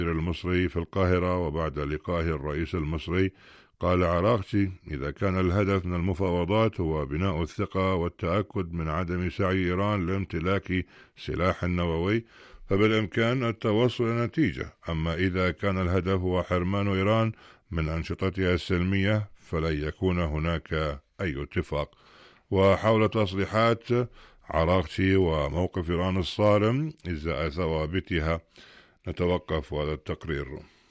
المصري في القاهرة وبعد لقائه الرئيس المصري، قال عراقجي: إذا كان الهدف من المفاوضات هو بناء الثقة والتأكد من عدم سعي إيران لامتلاك سلاح نووي، فبالإمكان التوصل إلى نتيجة. أما إذا كان الهدف هو حرمان إيران من أنشطتها السلمية فلن يكون هناك أي اتفاق. وحول تصريحات عراقجي وموقف إيران الصارم إزاء ثوابتها، نتوقف هذا التقرير.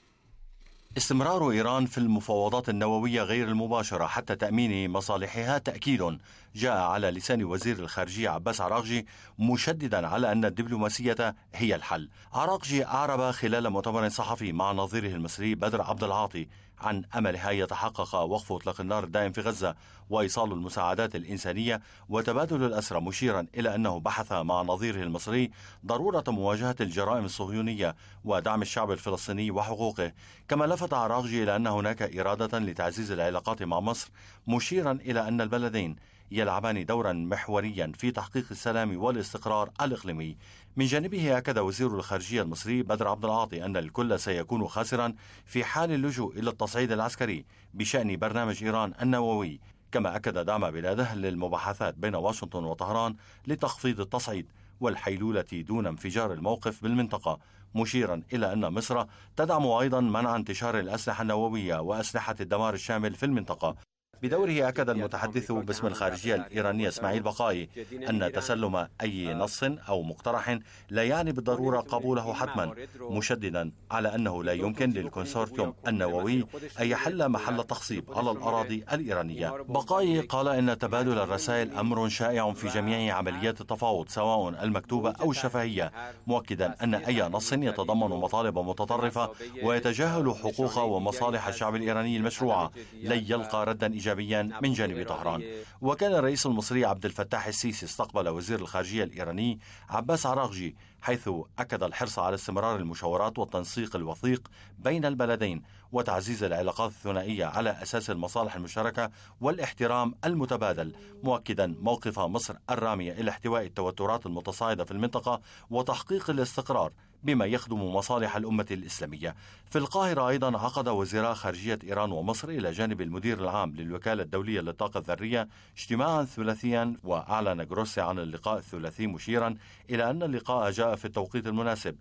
استمرار إيران في المفاوضات النووية غير المباشرة حتى تأمين مصالحها تأكيد جاء على لسان وزير الخارجية عباس عراقجي، مشددا على أن الدبلوماسية هي الحل. عراقجي أعرب خلال مؤتمر صحفي مع نظيره المصري بدر عبد العاطي عن أملها يتحقق وقف إطلاق النار الدائم في غزة وإيصال المساعدات الإنسانية وتبادل الأسرى، مشيرا إلى أنه بحث مع نظيره المصري ضرورة مواجهة الجرائم الصهيونية ودعم الشعب الفلسطيني وحقوقه. كما لفت عراقجي إلى أن هناك إرادة لتعزيز العلاقات مع مصر، مشيرا إلى أن البلدين يلعبان دورا محوريا في تحقيق السلام والاستقرار الإقليمي. من جانبه أكد وزير الخارجية المصري بدر عبد العاطي أن الكل سيكون خاسرا في حال اللجوء إلى التصعيد العسكري بشأن برنامج إيران النووي. كما أكد دعم بلاده للمباحثات بين واشنطن وطهران لتخفيض التصعيد والحيلولة دون انفجار الموقف بالمنطقة، مشيرا إلى أن مصر تدعم أيضا منع انتشار الأسلحة النووية وأسلحة الدمار الشامل في المنطقة. بدوره أكد المتحدث باسم الخارجية الإيرانية إسماعيل بقائي أن تسلم أي نص أو مقترح لا يعني بالضرورة قبوله حتما، مشددا على أنه لا يمكن للكونسورتيوم النووي أن يحل محل تخصيب على الأراضي الإيرانية. بقائي قال إن تبادل الرسائل أمر شائع في جميع عمليات التفاوض سواء المكتوبة أو الشفهية، مؤكدا أن أي نص يتضمن مطالب متطرفة ويتجاهل حقوق ومصالح الشعب الإيراني المشروعة لن يلقى ردا إيجابيا من جانب طهران. وكان الرئيس المصري عبد الفتاح السيسي استقبل وزير الخارجية الإيراني عباس عراقجي، حيث أكد الحرص على استمرار المشاورات والتنسيق الوثيق بين البلدين وتعزيز العلاقات الثنائية على أساس المصالح المشتركة والاحترام المتبادل، مؤكدا موقف مصر الرامية إلى احتواء التوترات المتصاعدة في المنطقة وتحقيق الاستقرار بما يخدم مصالح الأمة الإسلامية. في القاهرة أيضا عقد وزيرا خارجية إيران ومصر إلى جانب المدير العام للوكالة الدولية للطاقة الذرية اجتماعا ثلاثيا، وأعلن جروسي عن اللقاء الثلاثي مشيرا إلى أن اللقاء جاء في التوقيت المناسب.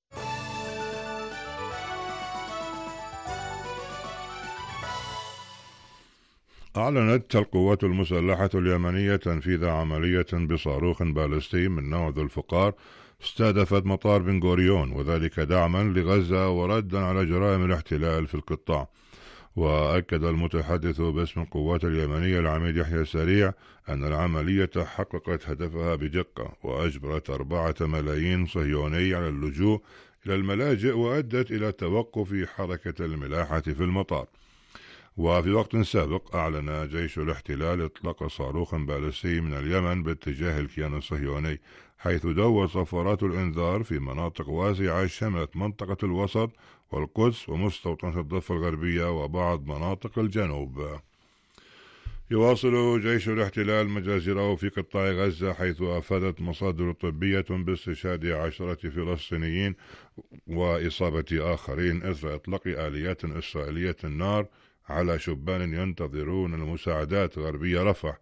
أعلنت القوات المسلحة اليمنية تنفيذ عملية بصاروخ باليستي من نوع ذو الفقار استهدفت مطار بن غوريون، وذلك دعما لغزة وردا على جرائم الاحتلال في القطاع. وأكد المتحدث باسم القوات اليمنية العميد يحيى سريع أن العملية حققت هدفها بدقة وأجبرت 4 ملايين صهيوني على اللجوء إلى الملاجئ وأدت إلى توقف حركة الملاحة في المطار. وفي وقت سابق أعلن جيش الاحتلال إطلاق صاروخ باليستي من اليمن باتجاه الكيان الصهيوني، حيث دوت صفارات الإنذار في مناطق واسعة شملت منطقة الوسط والقدس ومستوطنة الضفة الغربية وبعض مناطق الجنوب. يواصل جيش الاحتلال مجازره في قطاع غزة، حيث أفادت مصادر طبية باستشهاد 10 فلسطينيين وإصابة آخرين إثر إطلاق آليات إسرائيلية النار على شبان ينتظرون المساعدات غربي رفح.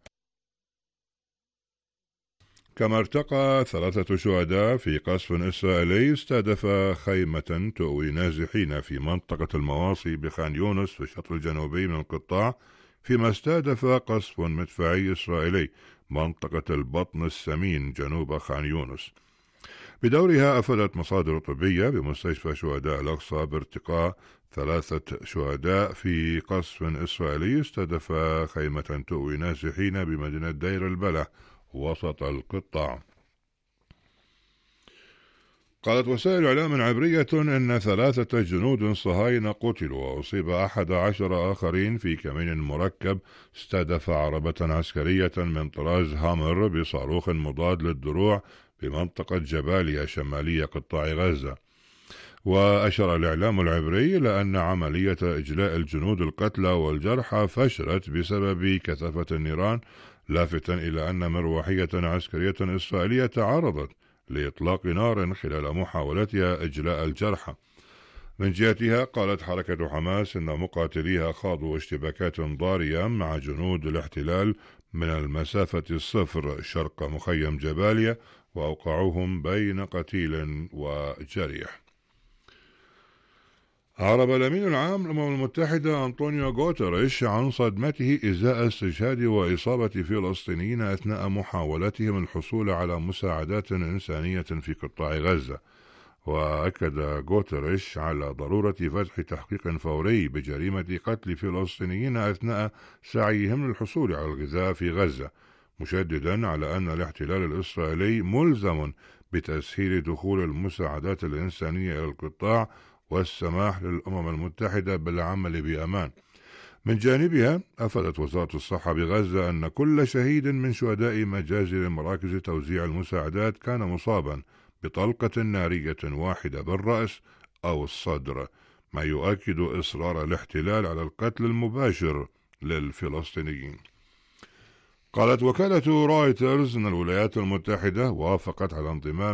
كما ارتقى 3 شهداء في قصف إسرائيلي استهدف خيمة تؤوي نازحين في منطقة المواصي بخان يونس في الشطر الجنوبي من القطاع، فيما استهدف قصف مدفعي إسرائيلي منطقة البطن السمين جنوب خان يونس. بدورها أفادت مصادر طبية بمستشفى شهداء الأقصى بارتقاء 3 شهداء في قصف إسرائيلي استهدف خيمة تؤوي نازحين بمدينة دير البلح وسط القطاع. قالت وسائل إعلام عبرية أن 3 جنود صهاينة قتلوا وأصيب 11 آخرين في كمين مركب استهدف عربة عسكرية من طراز هامر بصاروخ مضاد للدروع بمنطقة جباليا شمالية قطاع غزة. وأشار الإعلام العبري إلى أن عملية إجلاء الجنود القتلى والجرحى فشلت بسبب كثافة النيران، لافتا إلى أن مروحية عسكرية إسرائيلية تعرضت لإطلاق نار خلال محاولتها إجلاء الجرحى. من جهتها قالت حركة حماس إن مقاتليها خاضوا اشتباكات ضارية مع جنود الاحتلال من المسافة الصفر شرق مخيم جباليا، وأوقعوهم بين قتيل وجريح. أعرب الأمين العام للأمم المتحدة أنطونيو غوتيريش عن صدمته إزاء استشهاد وإصابة فلسطينيين أثناء محاولتهم الحصول على مساعدات إنسانية في قطاع غزة. وأكد غوتيريش على ضرورة فتح تحقيق فوري بجريمة قتل فلسطينيين أثناء سعيهم للحصول على الغذاء في غزة، مشددا على أن الاحتلال الإسرائيلي ملزم بتسهيل دخول المساعدات الإنسانية إلى القطاع والسماح للأمم المتحدة بالعمل بأمان. من جانبها أفادت وزارة الصحة بغزة أن كل شهيد من شهداء مجازر مراكز توزيع المساعدات كان مصابا بطلقة نارية واحدة بالرأس أو الصدر، ما يؤكد إصرار الاحتلال على القتل المباشر للفلسطينيين. قالت وكالة رويترز أن الولايات المتحدة وافقت على انضمام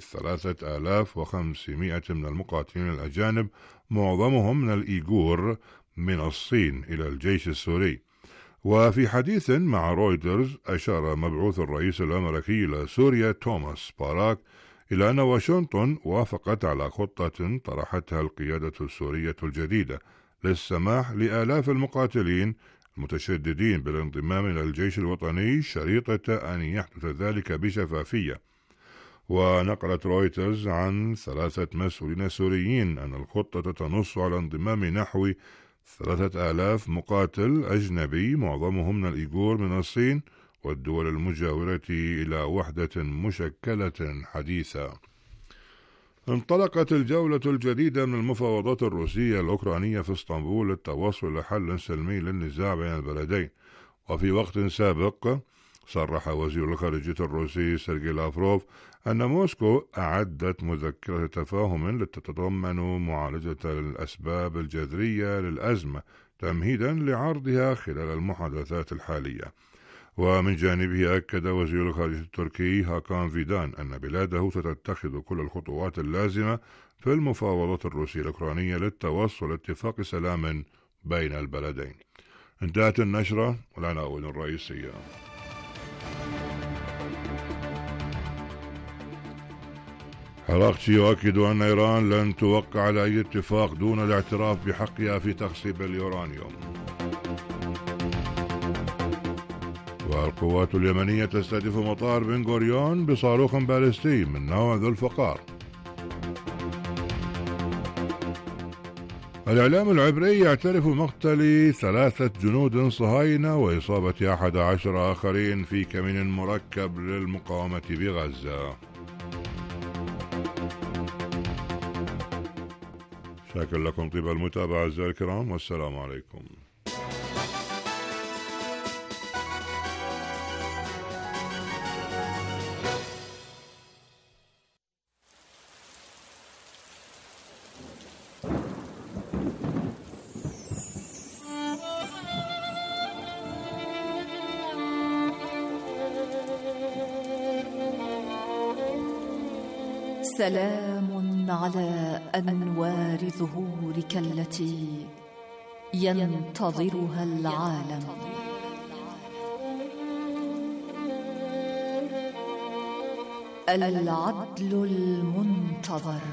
3500 من المقاتلين الأجانب معظمهم من الإيغور من الصين إلى الجيش السوري. وفي حديث مع رويترز أشار مبعوث الرئيس الأمريكي لسوريا توماس باراك إلى أن واشنطن وافقت على خطة طرحتها القيادة السورية الجديدة للسماح لآلاف المقاتلين المتشددين بالانضمام إلى الجيش الوطني، شريطة أن يحدث ذلك بشفافية. ونقلت رويترز عن 3 مسؤولين سوريين أن الخطة تنص على انضمام نحو 3000 مقاتل أجنبي معظمهم من الإيغور من الصين والدول المجاورة إلى وحدة مشكلة حديثة. انطلقت الجولة الجديدة من المفاوضات الروسية الأوكرانية في اسطنبول للتوصل لحل سلمي للنزاع بين البلدين. وفي وقت سابق صرح وزير الخارجية الروسي سيرجي لافروف أن موسكو أعدت مذكرة تفاهم تتضمن معالجة الأسباب الجذرية للأزمة تمهيدا لعرضها خلال المحادثات الحالية. ومن جانبه أكد وزير الخارجية التركي هاكان فيدان أن بلاده ستتخذ كل الخطوات اللازمة في المفاوضات الروسية الأوكرانية للتوصل لاتفاق سلام بين البلدين. انتهت النشرة والعناوين الرئيسية. عراقچي يؤكد أن إيران لن توقع على أي اتفاق دون الاعتراف بحقها في تخصيب اليورانيوم. والقوات اليمنية تستهدف مطار بن غوريون بصاروخ باليستي من نوع ذو الفقار. الإعلام العبري يعترف بمقتل 3 جنود صهاينة وإصابة 11 آخرين في كمين مركب للمقاومة بغزة. شاكر لكم طيب المتابعة أعزائي الكرام، والسلام عليكم. سلام على أنوار ظهورك التي ينتظرها العالم. العدل المنتظر.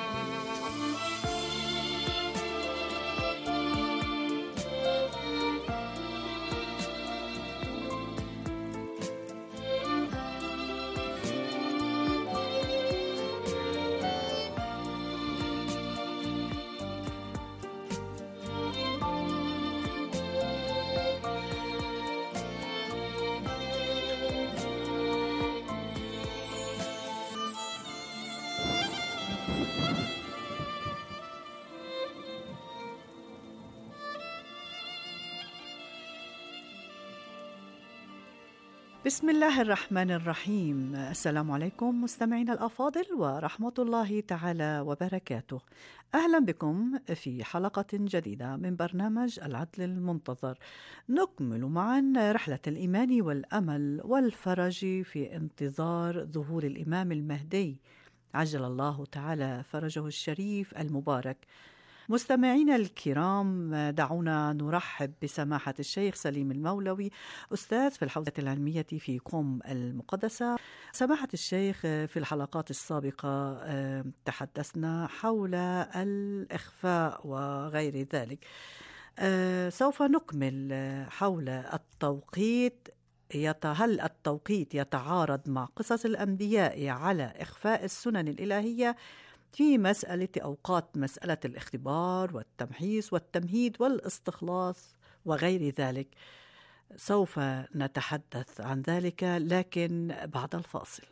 بسم الله الرحمن الرحيم. السلام عليكم مستمعينا الأفاضل ورحمة الله تعالى وبركاته. أهلا بكم في حلقة جديدة من برنامج العدل المنتظر، نكمل معا رحلة الإيمان والأمل والفرج في انتظار ظهور الإمام المهدي عجل الله تعالى فرجه الشريف المبارك. مستمعينا الكرام، دعونا نرحب بسماحة الشيخ سليم المولوي، أستاذ في الحوزة العلمية في قم المقدسة. سماحة الشيخ، في الحلقات السابقة تحدثنا حول الإخفاء وغير ذلك. سوف نكمل حول التوقيت. هل التوقيت يتعارض مع قصص الأنبياء على إخفاء السنن الإلهية في مسألة أوقات مسألة الاختبار والتمحيص والتمهيد والاستخلاص وغير ذلك؟ سوف نتحدث عن ذلك لكن بعد الفاصل.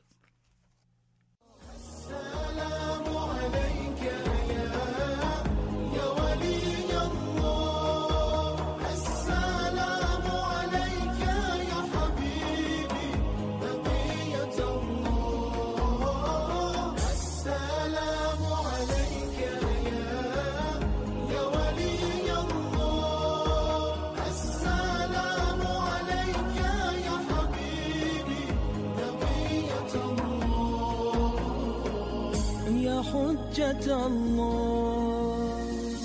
حجة الله.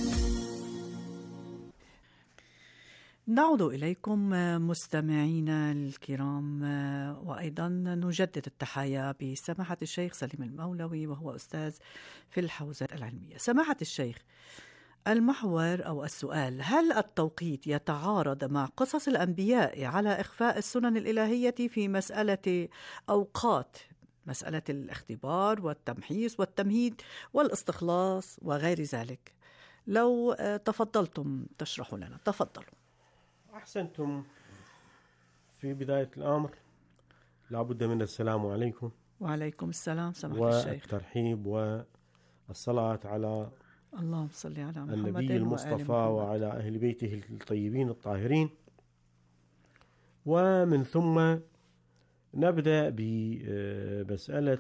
نعود إليكم مستمعينا الكرام، وأيضا نجدد التحايا بسماحة الشيخ سليم المولوي وهو أستاذ في الحوزة العلمية. سماحة الشيخ، المحور أو السؤال: هل التوقيت يتعارض مع قصص الأنبياء على إخفاء السنن الإلهية في مسألة أوقات مسألة الاختبار والتمحيص والتمهيد والاستخلاص وغير ذلك؟ لو تفضلتم تشرحوا لنا. تفضلوا. أحسنتم. في بداية الأمر لابد من السلام عليكم. وعليكم السلام سماحة الشيخ. والترحيب والصلاة على اللهم صل على محمد النبي المصطفى وعلى أهل بيته الطيبين الطاهرين. ومن ثم نبدأ بمسألة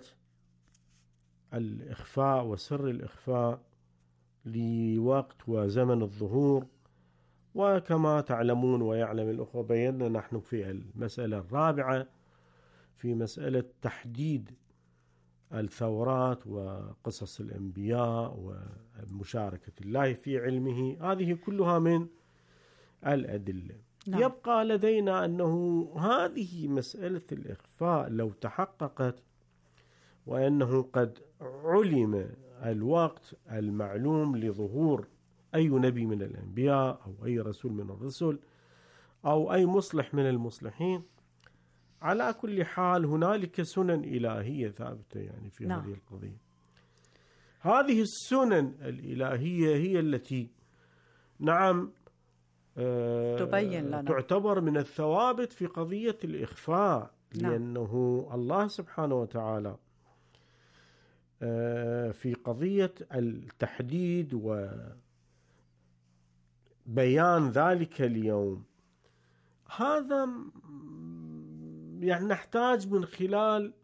الإخفاء وسر الإخفاء لوقت وزمن الظهور. وكما تعلمون ويعلم الأخوة، بينا نحن في المسألة الرابعة في مسألة تحديد الثورات وقصص الأنبياء ومشاركة الله في علمه. هذه كلها من الأدلة. نعم. يبقى لدينا أنه هذه مسألة الإخفاء لو تحققت وأنه قد علم الوقت المعلوم لظهور أي نبي من الأنبياء أو أي رسول من الرسل أو أي مصلح من المصلحين، على كل حال هنالك سنن إلهية ثابتة يعني في هذه القضية. هذه السنن الإلهية هي التي تبين لنا، تعتبر من الثوابت في قضية الإخفاء. لأنه الله سبحانه وتعالى في قضية التحديد وبيان ذلك اليوم، هذا يعني نحتاج من خلال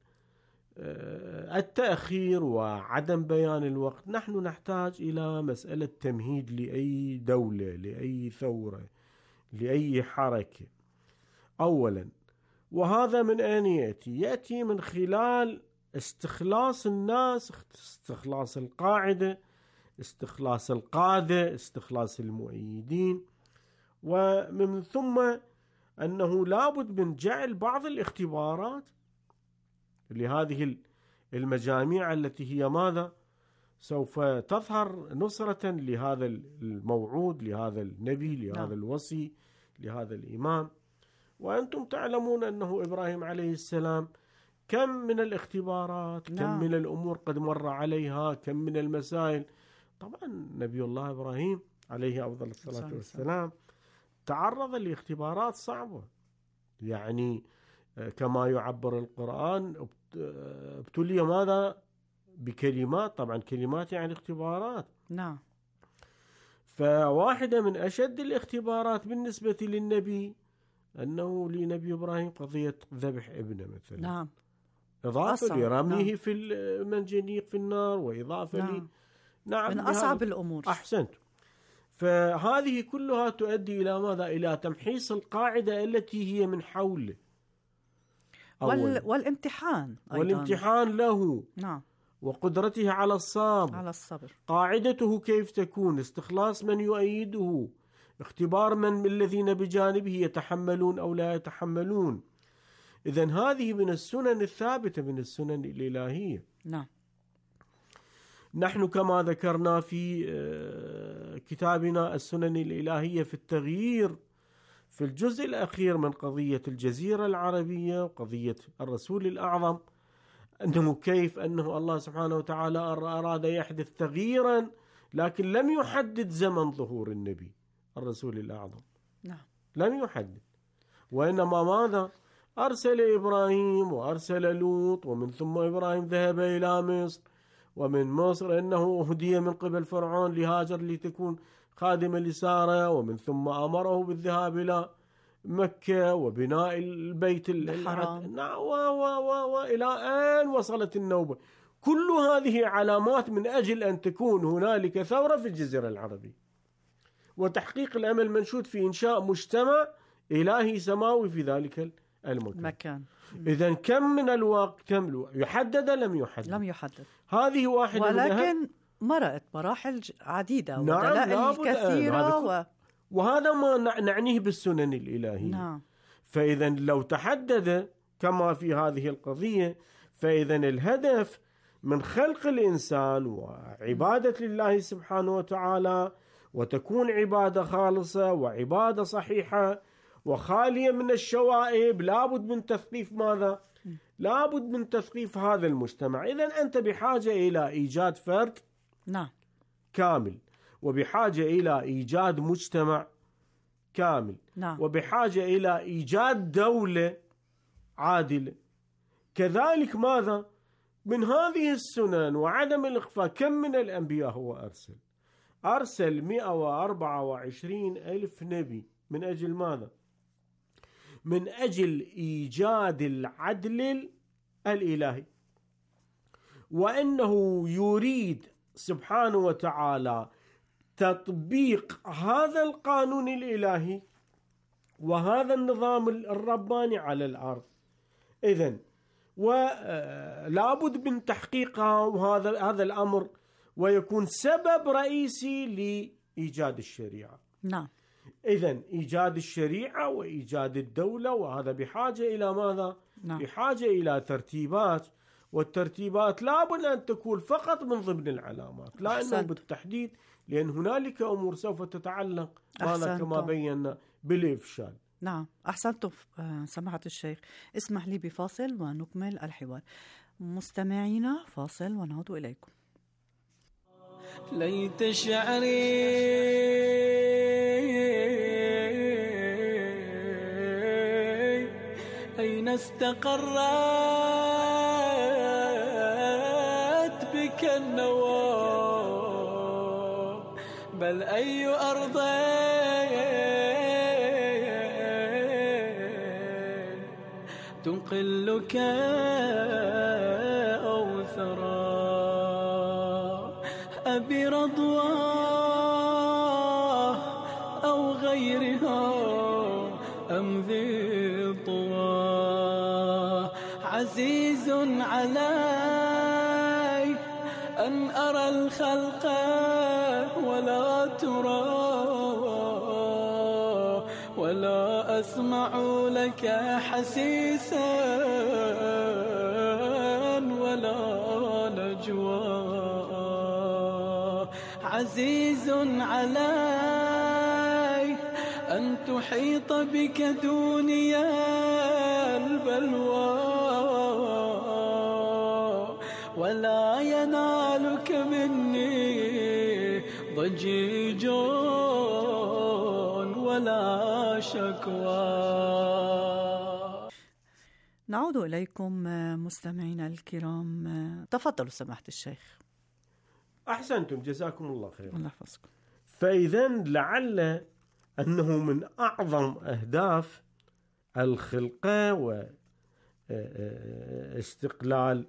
التأخير وعدم بيان الوقت، نحن نحتاج إلى مسألة تمهيد لأي دولة، لأي ثورة، لأي حركة أولا. وهذا من أين يأتي؟ يأتي من خلال استخلاص الناس، استخلاص القاعدة، استخلاص القادة، استخلاص المؤيدين. ومن ثم أنه لابد من جعل بعض الاختبارات لهذه المجاميع التي هي ماذا؟ سوف تظهر نصرة لهذا الموعود، لهذا النبي، لهذا الوصي، لهذا الإمام. وأنتم تعلمون أنه إبراهيم عليه السلام كم من الاختبارات، كم من الأمور قد مر عليها، كم من المسائل. طبعا نبي الله إبراهيم عليه أفضل الصلاة والسلام تعرض لاختبارات صعبة، يعني كما يعبر القرآن ابتلي ماذا؟ بكلمات. طبعا كلمات يعني اختبارات. نعم. فواحدة من أشد الاختبارات بالنسبة للنبي أنه لنبي إبراهيم قضية ذبح ابنه مثلا. نعم. إضافة لرميه في المنجنيق في النار، وإضافة من أصعب الأمور. أحسنت. فهذه كلها تؤدي إلى ماذا؟ إلى تمحيص القاعدة التي هي من حوله. والامتحان أيضاً. والامتحان له. نعم. وقدرته على الصبر. قاعدته كيف تكون؟ استخلاص من يؤيده، اختبار من الذين بجانبه يتحملون أو لا يتحملون. إذن هذه من السنن الثابتة من السنن الإلهية. نعم. نحن كما ذكرنا في كتابنا السنن الإلهية في التغيير في الجزء الأخير من قضية الجزيرة العربية وقضية الرسول الأعظم، أنه كيف أنه الله سبحانه وتعالى أراد يحدث تغييرا، لكن لم يحدد زمن ظهور النبي الرسول الأعظم. نعم. لم يحدد، وإنما ماذا؟ أرسل إبراهيم وأرسل لوط، ومن ثم إبراهيم ذهب إلى مصر، ومن مصر إنه هدي من قبل فرعون لهاجر لتكون خادمة لسارة، ومن ثم أمره بالذهاب إلى مكة وبناء البيت الحرام، وإلى أن وصلت النوبة. كل هذه علامات من أجل أن تكون هنالك ثورة في الجزيرة العربية، وتحقيق الأمل المنشود في إنشاء مجتمع إلهي سماوي في ذلك المكان. إذن كم من الوقت؟ كم يحدد؟ لم يحدد. هذه واحدة، ولكن مرت مراحل عديدة ودلائل كثيرة، وهذا ما نعنيه بالسنن الإلهية. نعم. فإذا لو تحدد كما في هذه القضية، فإذا الهدف من خلق الإنسان وعبادة لله سبحانه وتعالى، وتكون عبادة خالصة وعبادة صحيحة وخالية من الشوائب، لابد من تثقيف ماذا؟ لابد من تثقيف هذا المجتمع. إذن أنت بحاجة إلى إيجاد فرد نعم كامل، وبحاجة إلى إيجاد مجتمع كامل، نعم. وبحاجة إلى إيجاد دولة عادلة. كذلك ماذا؟ من هذه السنن وعدم الإخفاء، كم من الأنبياء هو أرسل 124,000 نبي. من أجل ماذا؟ من أجل إيجاد العدل الإلهي، وأنه يريد سبحانه وتعالى تطبيق هذا القانون الإلهي وهذا النظام الرباني على الأرض. إذن ولابد من تحقيقها، وهذا الأمر ويكون سبب رئيسي لإيجاد الشريعة. نعم. إذن إيجاد الشريعة وإيجاد الدولة، وهذا بحاجة إلى ماذا؟ نعم. بحاجة إلى ترتيبات، والترتيبات لابد أن تكون فقط من ضمن العلامات، لا أنه بالتحديد، لأن هنالك أمور سوف تتعلق ماذا كما بينا بالإفشال. نعم. أحسنتم سماحة الشيخ. اسمح لي بفاصل ونكمل الحوار. مستمعينا فاصل ونعود إليكم. ليت شعري أين استقرت بك النوى، بل أي أرض تنقلك أو ثرى، أبي رضواه أو غيرها أم ذي طوى. عزيز علي أن أرى الخلق ولا ترى، ولا أسمع لك حسيسا ولا نجوى. عزيز علي أن تحيط بك دنيا البلوى، ولا ينالك مني ضجيج ولا شكوى. نعود إليكم مستمعينا الكرام. تفضلوا سماحة الشيخ. أحسنتم، جزاكم الله خير. الله يحفظكم. فإذا لعل أنه من أعظم أهداف الخلقة واستقلال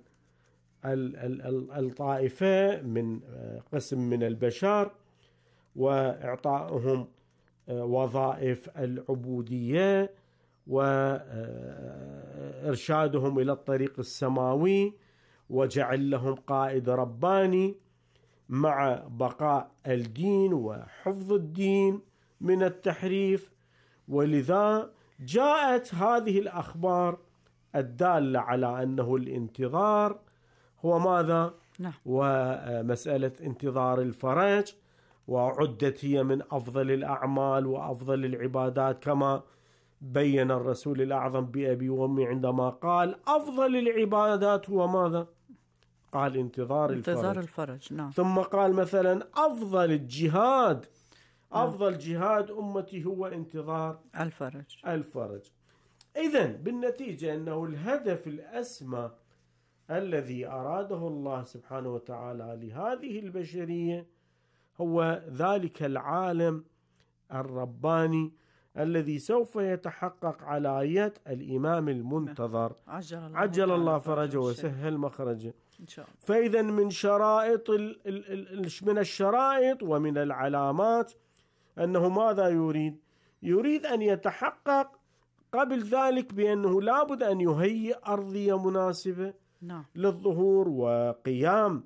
الطائفة من قسم من البشر وإعطائهم وظائف العبودية وإرشادهم إلى الطريق السماوي وجعل لهم قائد رباني مع بقاء الدين وحفظ الدين من التحريف. ولذا جاءت هذه الأخبار الدالة على أنه الانتظار هو ماذا؟ ومسألة انتظار الفرج، وعدت هي من أفضل الأعمال وأفضل العبادات، كما بين الرسول الأعظم بأبي وأمي عندما قال أفضل العبادات هو ماذا؟ قال انتظار الفرج. نعم. ثم قال مثلا أفضل الجهاد، أفضل جهاد أمتي هو انتظار الفرج. إذن بالنتيجة أنه الهدف الأسمى الذي أراده الله سبحانه وتعالى لهذه البشرية هو ذلك العالم الرباني الذي سوف يتحقق على يد الإمام المنتظر عجل الله فرجه وسهل مخرجه إن شاء الله. فإذا من شرائط من الشرائط ومن العلامات أنه ماذا يريد أن يتحقق قبل ذلك بأنه لابد أن يهيئ أرضية مناسبة للظهور وقيام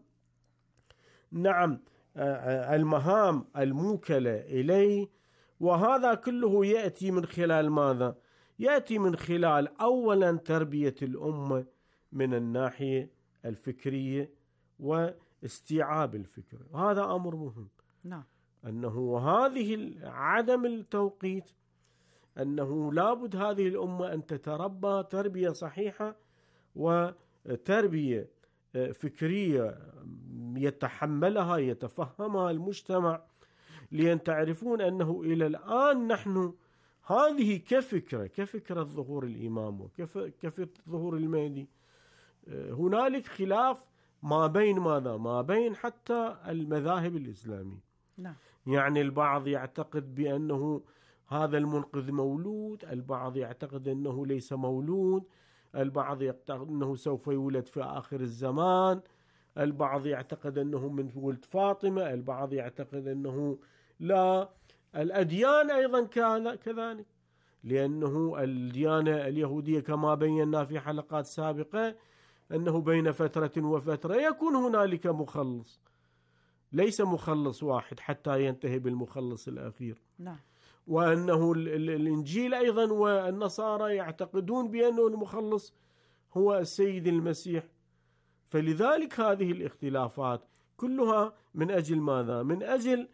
المهام الموكلة إليه. وهذا كله يأتي من خلال ماذا؟ يأتي من خلال أولا تربية الأمة من الناحية الفكرية واستيعاب الفكر، وهذا أمر مهم. أنه هذه عدم التوقيت، أنه لابد هذه الأمة أن تتربى تربية صحيحة وتربية فكرية يتحملها يتفهمها المجتمع، لأن تعرفون أنه إلى الآن نحن هذه كفكرة ظهور الإمام وكفكرة ظهور المهدي هنالك خلاف ما بين ماذا؟ ما بين حتى المذاهب الإسلامية. يعني البعض يعتقد بأنه هذا المنقذ مولود، البعض يعتقد أنه ليس مولود، البعض يعتقد أنه سوف يولد في آخر الزمان، البعض يعتقد أنه من ولد فاطمة، البعض يعتقد أنه لا. الأديان أيضا كذلك، لأنه الديانة اليهودية كما بينا في حلقات سابقة أنه بين فترة وفترة يكون هنالك مخلص، ليس مخلص واحد حتى ينتهي بالمخلص الأخير. وأنه الإنجيل أيضا والنصارى يعتقدون بأنه المخلص هو السيد المسيح. فلذلك هذه الاختلافات كلها من أجل ماذا؟ من أجل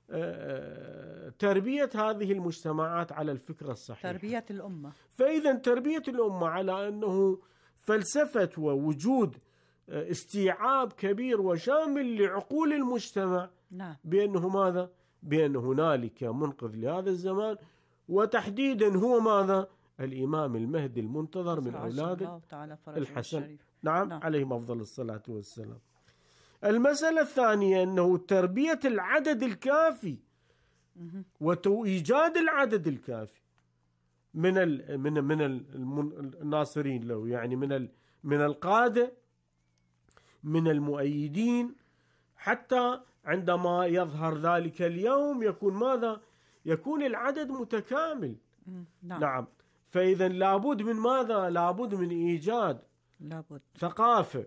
تربية هذه المجتمعات على الفكرة الصحيحة، تربية الأمة. فإذا تربية الأمة على أنه فلسفة ووجود استيعاب كبير وشامل لعقول المجتمع، بأنه ماذا؟ بأن هنالك منقذ لهذا الزمان، وتحديدا هو ماذا؟ الإمام المهدي المنتظر من أولاد الحسن عليهم أفضل الصلاة والسلام. المسألة الثانية أنه تربية العدد الكافي وإيجاد العدد الكافي من الناصرين له، يعني من القادة من المؤيدين، حتى عندما يظهر ذلك اليوم يكون ماذا؟ يكون العدد متكامل. نعم. فإذا لابد من ماذا؟ لابد من إيجاد ثقافة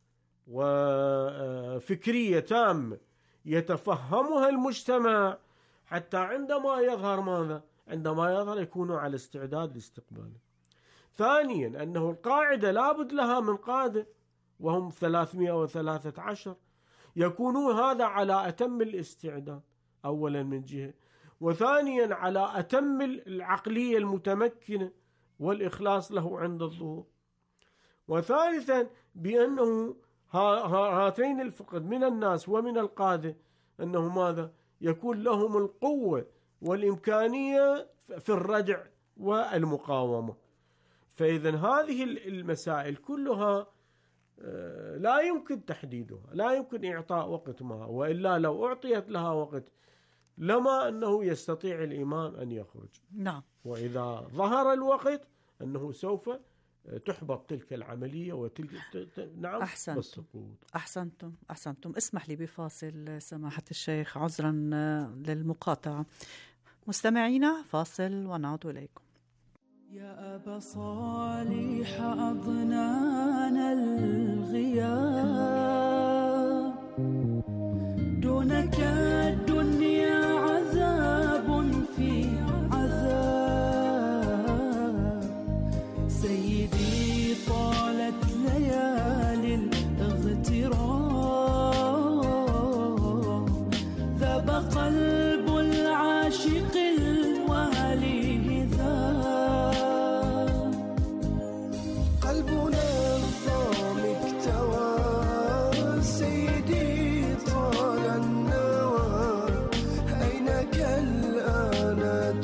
وفكرية تامة يتفهمها المجتمع، حتى عندما يظهر ماذا؟ عندما يظهر يكونوا على استعداد لاستقباله. ثانيا أنه القاعدة لابد لها من قادة، وهم 313 يكونون هذا على أتم الاستعداد أولا من جهة، وثانيا على أتم العقلية المتمكنة والإخلاص له عند الظهور، وثالثا بأنه هاتين الفقد من الناس ومن القادة أنه ماذا؟ يكون لهم القوة والإمكانية في الردع والمقاومة. فإذا هذه المسائل كلها لا يمكن تحديدها، لا يمكن إعطاء وقت معها، وإلا لو أعطيت لها وقت لما أنه يستطيع الإمام أن يخرج. وإذا ظهر الوقت أنه سوف تحبط تلك العملية وتلك بالسقوط. أحسنتم. اسمح لي بفاصل سماحة الشيخ، عذرا للمقاطعة. مستمعينا، فاصل ونعود إليكم. يا أبا صالح أضنانا الغياب، دونك الدنيا عذاب في عذاب. سيدي طالت ليالي الاغتراب، ذاب قلب العاشق الوالي ذاب. قلبنا الضام اكتوى سيدي طال النوى، أينك الآن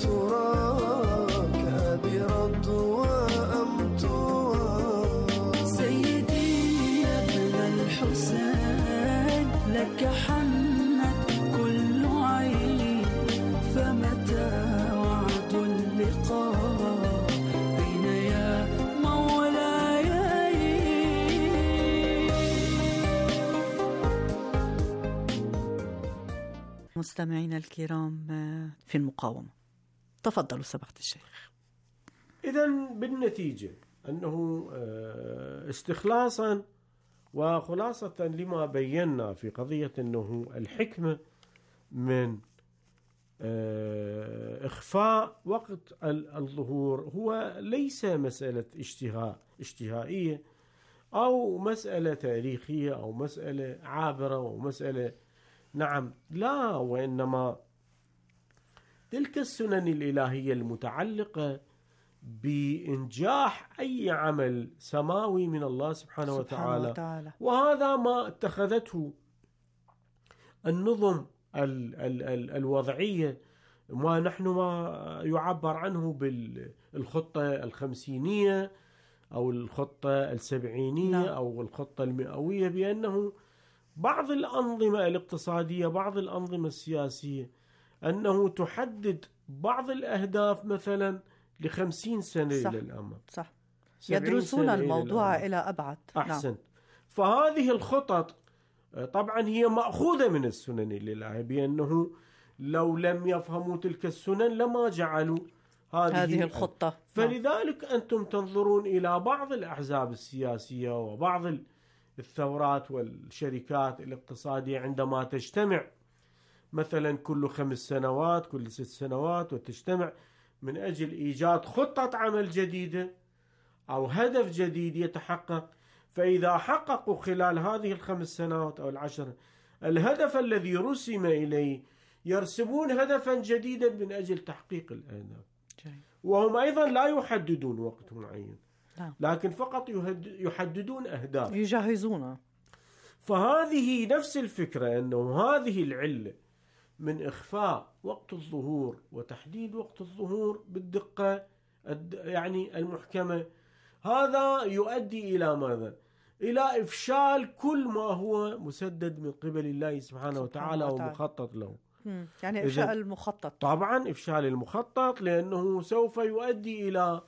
تراك برضوى أم توى. سيدي يا ابن الحسين لك حنت كل عين، فمتى وعد اللقاء أين يا مولاي. مستمعينا الكرام في المقاومة، تفضلوا سماحة الشيخ. إذن بالنتيجة أنه استخلاصا وخلاصة لما بينا في قضية أنه الحكمة من إخفاء وقت الظهور هو ليس مسألة اشتهائية أو مسألة تاريخية أو مسألة عابرة أو مسألة نعم لا، وإنما تلك السنن الإلهية المتعلقة بإنجاح أي عمل سماوي من الله سبحانه وتعالى. وهذا ما اتخذته النظم الوضعية، ما نحن ما يعبر عنه بالخطة الخمسينية أو الخطة السبعينية أو الخطة المئوية، بأنه بعض الأنظمة الاقتصادية بعض الأنظمة السياسية أنه تحدد بعض الأهداف مثلا ل50 سنة إلى الأمام. صح، يدرسون الموضوع إلى أبعد. أحسنت. نعم. فهذه الخطط طبعا هي مأخوذة من السنن الإلهية، بأنه لو لم يفهموا تلك السنن لما جعلوا هذه الخطة. فلذلك أنتم تنظرون إلى بعض الأحزاب السياسية وبعض الثورات والشركات الاقتصادية عندما تجتمع مثلا كل 5 سنوات كل 6 سنوات وتجتمع من أجل إيجاد خطة عمل جديدة أو هدف جديد يتحقق، فإذا حققوا خلال هذه ال5 سنوات أو ال10 الهدف الذي رسم إليه يرسمون هدفا جديدا من أجل تحقيق الأهداف. وهم أيضا لا يحددون وقت معين، لكن فقط يحددون أهداف يجهزون. فهذه نفس الفكرة، أنه هذه العلة من إخفاء وقت الظهور وتحديد وقت الظهور بالدقة يعني المحكمة، هذا يؤدي إلى ماذا؟ إلى إفشال كل ما هو مسدد من قبل الله سبحانه وتعالى ومخطط له. يعني إفشال المخطط. طبعا إفشال المخطط، لأنه سوف يؤدي إلى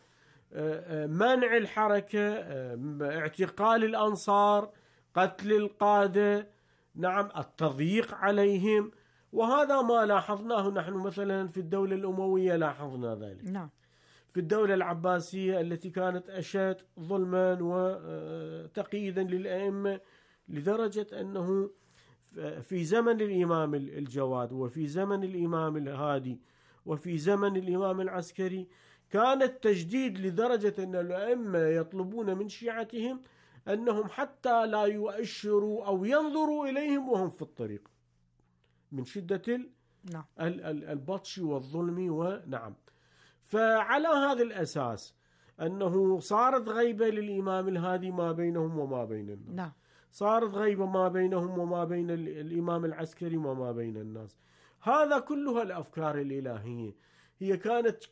منع الحركة، اعتقال الأنصار، قتل القادة، نعم التضييق عليهم. وهذا ما لاحظناه نحن مثلا في الدولة الأموية، لاحظنا ذلك. نعم. في الدولة العباسية التي كانت أشد ظلما وتقييدا للأئمة، لدرجة أنه في زمن الإمام الجواد وفي زمن الإمام الهادي وفي زمن الإمام العسكري كان التجديد لدرجة أن الأئمة يطلبون من شيعتهم أنهم حتى لا يؤشروا أو ينظروا إليهم وهم في الطريق من شدة البطش والظلم. ونعم، فعلى هذا الأساس أنه صارت غيبة للإمام الهادي ما بينهم وما بين الناس. صارت غيبة ما بينهم وما بين الإمام العسكري وما بين الناس. هذا كلها الأفكار الإلهية هي كانت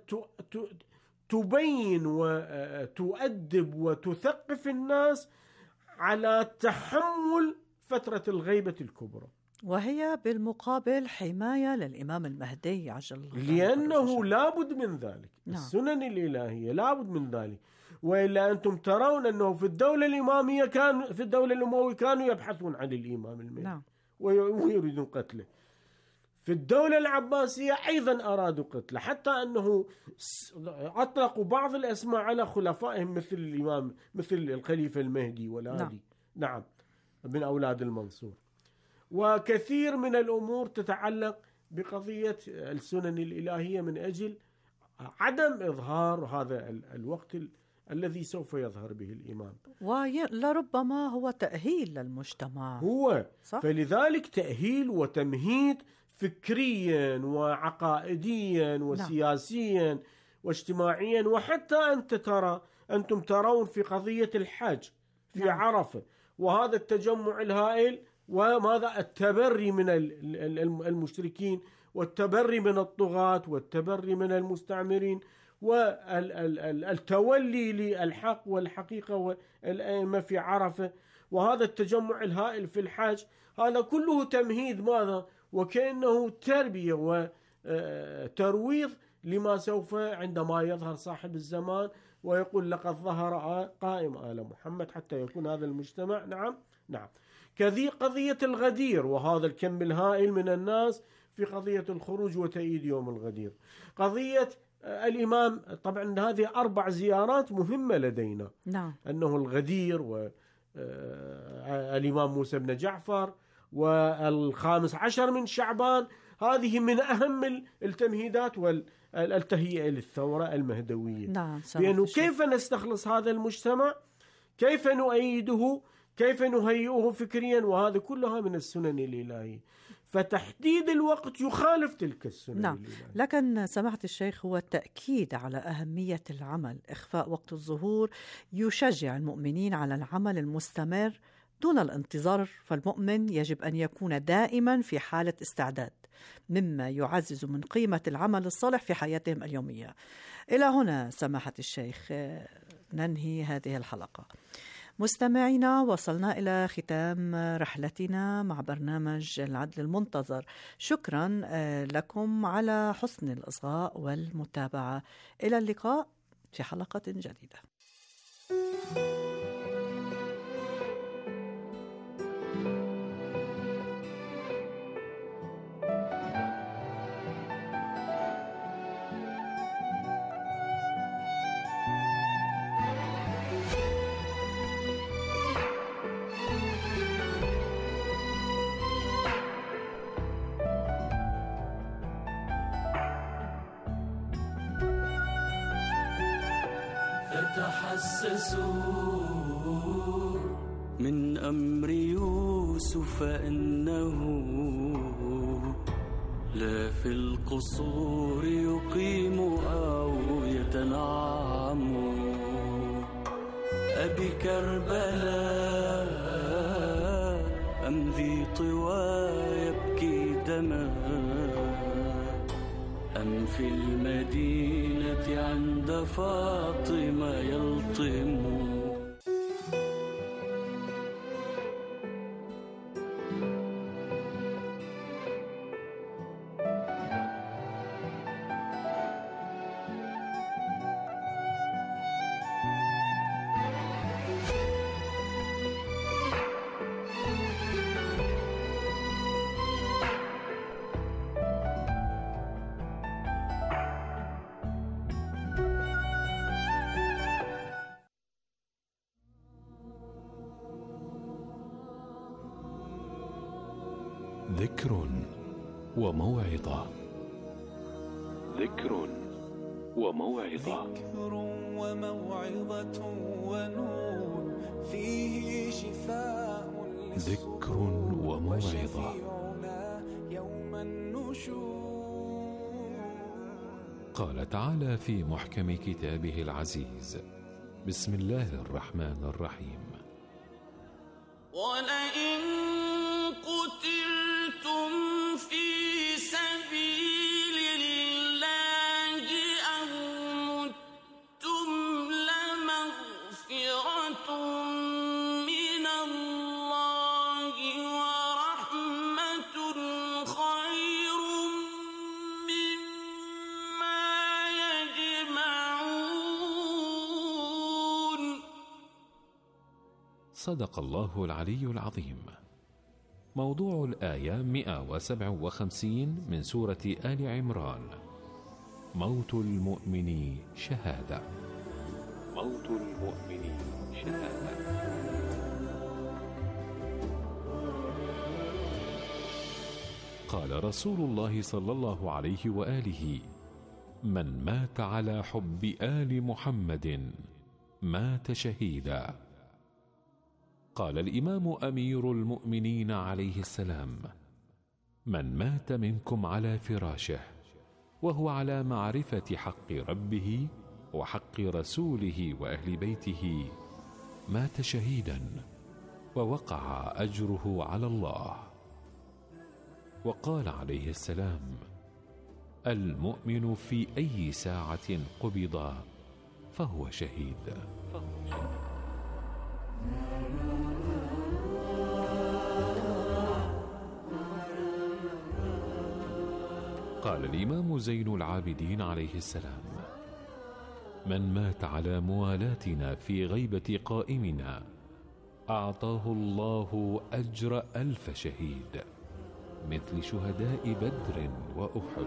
تبين وتؤدب وتثقف الناس على تحمل فترة الغيبة الكبرى، وهي بالمقابل حماية للإمام المهدي عجل الله، لأنه لابد من ذلك. السنن الإلهية لابد من ذلك. وإلا أنتم ترون أنه في الدولة الإمامية في الدولة الأموية كانوا يبحثون عن الإمام المهدي ويريدون قتله. في الدولة العباسية أيضا أرادوا قتله، حتى أنه أطلقوا بعض الأسماء على خلفائهم مثل الإمام، مثل الخليفة المهدي والهادي، نعم، من أولاد المنصور. وكثير من الأمور تتعلق بقضية السنن الإلهية من أجل عدم إظهار هذا الوقت الذي سوف يظهر به الإمام، ولربما هو تأهيل للمجتمع، هو صح؟ فلذلك تأهيل وتمهيد فكريا وعقائديا وسياسيا واجتماعيا. وحتى أنتم ترون في قضية الحج في عرفة، وهذا التجمع الهائل، وماذا التبري من المشركين، والتبري من الطغاة، والتبري من المستعمرين، والتولي للحق والحقيقة والأئمة في عرفة، وهذا التجمع الهائل في الحج، هذا كله تمهيد ماذا؟ وكأنه تربية وترويض لما سوف عندما يظهر صاحب الزمان ويقول لقد ظهر قائم آل محمد، حتى يكون هذا المجتمع نعم كذي قضية الغدير، وهذا الكم الهائل من الناس في قضية الخروج وتأييد يوم الغدير. قضية الإمام، طبعا هذه 4 زيارات مهمة لدينا، أنه الغدير والإمام موسى بن جعفر وال15 من شعبان، هذه من أهم التمهيدات والتهيئة للثورة المهدوية. لأنه كيف نستخلص هذا المجتمع، كيف نؤيده، كيف نهيئه فكريا، وهذا كلها من السنن الإلهية. فتحديد الوقت يخالف تلك السنن الإلهية. لكن سماحة الشيخ، هو التأكيد على أهمية العمل، إخفاء وقت الظهور يشجع المؤمنين على العمل المستمر دون الانتظار، فالمؤمن يجب أن يكون دائما في حالة استعداد، مما يعزز من قيمة العمل الصالح في حياتهم اليومية. إلى هنا سماحة الشيخ ننهي هذه الحلقة. مستمعينا، وصلنا إلى ختام رحلتنا مع برنامج العدل المنتظر. شكرا لكم على حسن الإصغاء والمتابعة. إلى اللقاء في حلقة جديدة. تحسسوا من أمر يوسف إنه لا في القصور يقيم أو يتنعم، أبي كربلاء أم ذي طوى يبكي دما، أم في المدينة عند فاطمة يلطم. ذكر وموعظة. ذكر وموعظة. ذكر وموعظة ونور فيه شفاء. ذكر وموعظة. يوم النشور. قال تعالى في محكم كتابه العزيز: بسم الله الرحمن الرحيم: ولئن قتلتم في سبيل الله أو متم لمغفرة من الله ورحمة خير مما يجمعون. صدق الله العلي العظيم. موضوع الآية 157 من سورة آل عمران: موت المؤمن شهادة. موت المؤمن شهادة. قال رسول الله صلى الله عليه وآله: من مات على حب آل محمد مات شهيدا. قال الإمام أمير المؤمنين عليه السلام: من مات منكم على فراشه وهو على معرفة حق ربه وحق رسوله وأهل بيته مات شهيدا ووقع أجره على الله. وقال عليه السلام: المؤمن في أي ساعة قبض فهو شهيد. قال الإمام زين العابدين عليه السلام: من مات على موالاتنا في غيبة قائمنا أعطاه الله أجر 1000 شهيد مثل شهداء بدر وأحد.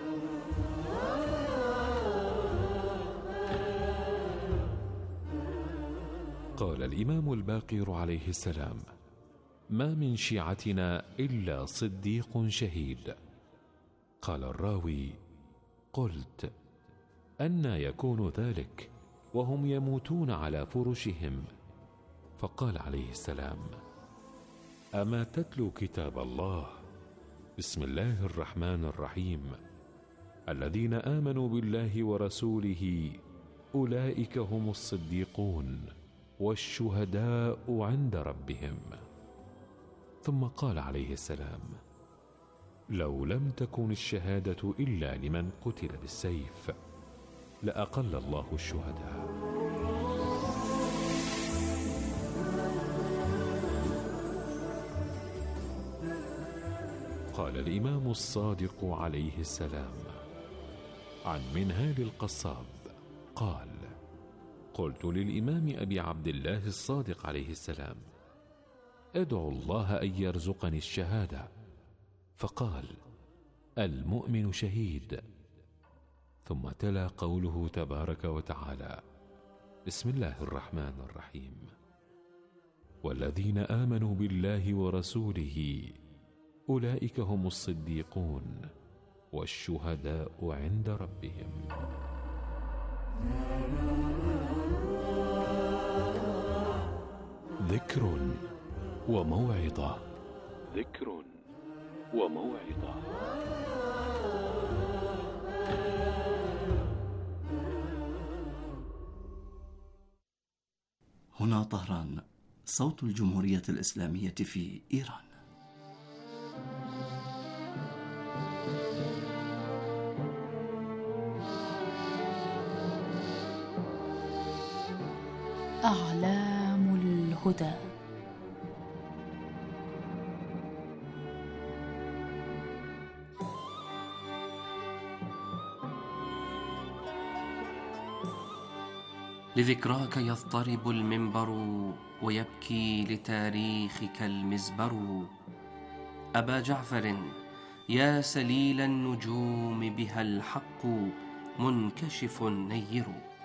قال الإمام الباقر عليه السلام: ما من شيعتنا إلا صديق شهيد. قال الراوي: قلت: أنى يكون ذلك وهم يموتون على فرشهم؟ فقال عليه السلام: أما تتلو كتاب الله؟ بسم الله الرحمن الرحيم. الذين آمنوا بالله ورسوله أولئك هم الصديقون والشهداء عند ربهم. ثم قال عليه السلام: لو لم تكن الشهادة إلا لمن قتل بالسيف لأقل الله الشهداء. قال الإمام الصادق عليه السلام عن منهال القصاب قال: قلت للإمام أبي عبد الله الصادق عليه السلام: ادعو الله أن يرزقني الشهادة. فقال: المؤمن شهيد. ثم تلا قوله تبارك وتعالى: بسم الله الرحمن الرحيم. والذين آمنوا بالله ورسوله أولئك هم الصديقون والشهداء عند ربهم. ذكر وموعظة. ذكر وموعظة. هنا طهران، صوت الجمهورية الإسلامية في إيران. أعلام الهدى. لذكراك يضطرب المنبر ويبكي لتاريخك المزبر. أبا جعفر يا سليل النجوم بها الحق منكشف نير.